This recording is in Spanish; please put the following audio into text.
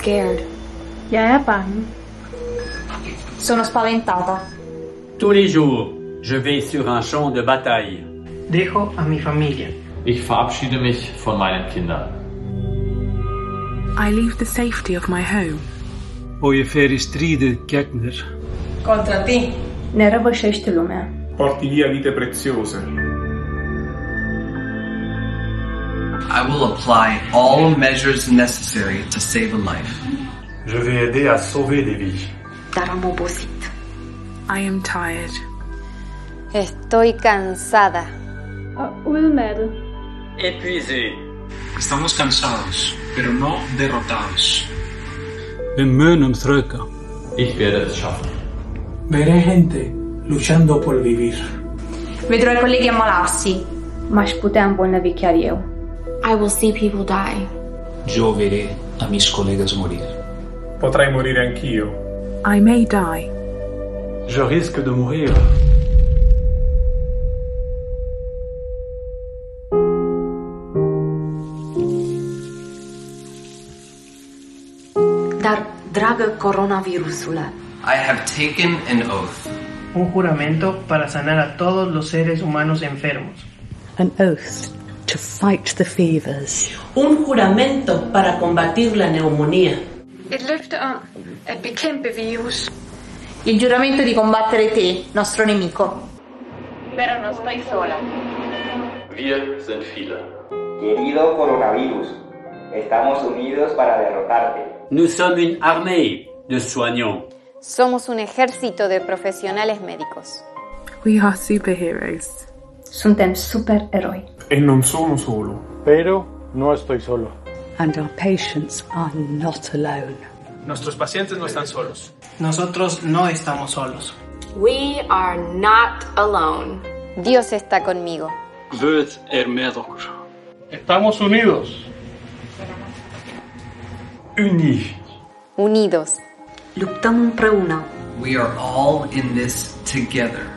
scared. Jeg er bange. Sono spaventata. Tous les jours, je vais sur un champ de bataille. Dejo a mi familia. Ich verabschiede mich von meinen Kindern. I leave the safety of my home. Og ég fer í stríðið gegn þér. Contra ti. Ne răvășești lumea. Porti via vite preziose. I will apply all measures necessary to save a life. Je vais aider à sauver des vies. Dar am obosit. I am tired. Estoy cansada. Udmattet. Épuisé. Estamos cansados, pero no derrotados. Við munum þrauka. Ich werde es schaffen. Veré gente luchando por vivir. Vedrò i colleghi ammalarsi. M-aș putea îmbolnăvi chiar eu. I will see people die. Yo veré a mis colegas morir. Potrai morire anch'io. I may die. Je risque de mourir. Dar, dragă coronavirusule, I have taken an oath. Un juramento para sanar a todos los seres humanos enfermos. An oath to fight the fevers. Un juramento para combatir la neumonía. Et løfte om at bekæmpe virus. il giuramento di combattere te, nostro nemico. Pero no estoy sola. Wir sind viele. Querido coronavirus, estamos unidos para derrotarte. Nous sommes une armée de soignants. Somos un ejército de profesionales médicos. We are superheroes. Suntem supereroi. E non sono solo. Pero no estoy solo. And our patients are not alone. Nuestros pacientes no están solos. Nosotros no estamos solos. We are not alone. Dios está conmigo. Guð með okkur. Estamos unidos. Unis. Unidos. Luptăm împreună. We are all in this together.